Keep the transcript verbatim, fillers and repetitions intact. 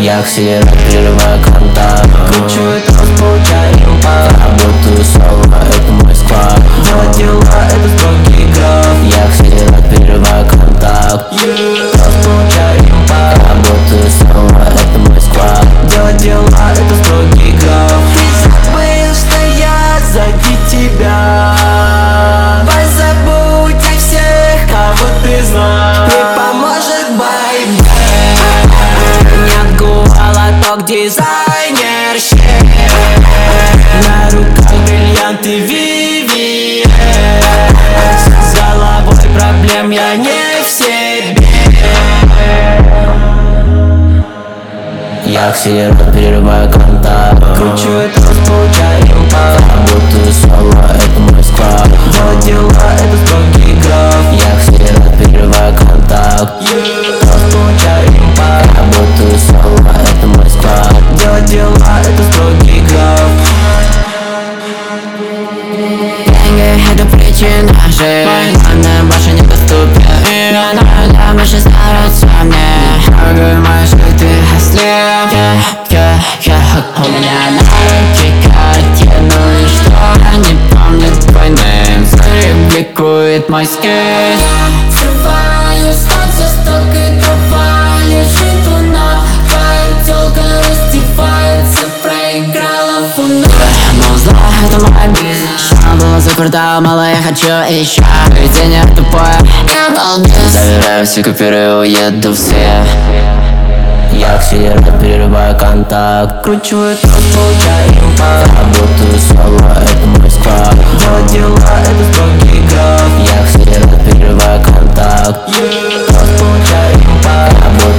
Я акселерат, прерываю контакт. Кручу это, получаю импакт. Работаю соло, это мой склад. Делать дела, это строгий граф. Я акселерат, прерываю контакт. Получаю импакт. Работаю соло, это мой склад. Делать дела, это строгий граф. Ты забыл, что я сзади тебя. Позабудь о всех, кого ты знал. Не поможет бай-бай. Нет гуала, ток дизайнер щит. На руках бриллианты Вивиен. С головой проблем я не в себе. Я акселерат, прерываю контакт. Кручу это, получаю импакт. Работаю соло, это мой склад. Делать дела, это строгий граф. Я акселерат, прерываю контакт. Получаю импакт. Работаю соло, это мой склад. Делать дела, это строгий граф. Деньги — это причина жизни. Главное, больше недоступен. Я на мы сейчас нравится мне. Трогай мои шиты, ослеп. Я, я, я. У меня на руке картину. И что они помнят твой нейм. Смотри, бликует мой скейт. Срываю станцию, столько дрова. Лежит луна, твоя тёлка раздевается. Проиграла фуна. Но зла — это мой бизнес. Она была за квартал, мало, я хочу еще. Поведение тупое, я балбес. Забираю все купюры и уеду в свет. Я акселерат, прерываю контакт. Кручу это, получаю импакт. Работаю соло, это мой склад. Делать дела, это строгий граф. Я акселерат, прерываю контакт. Получаю импакт. Работаю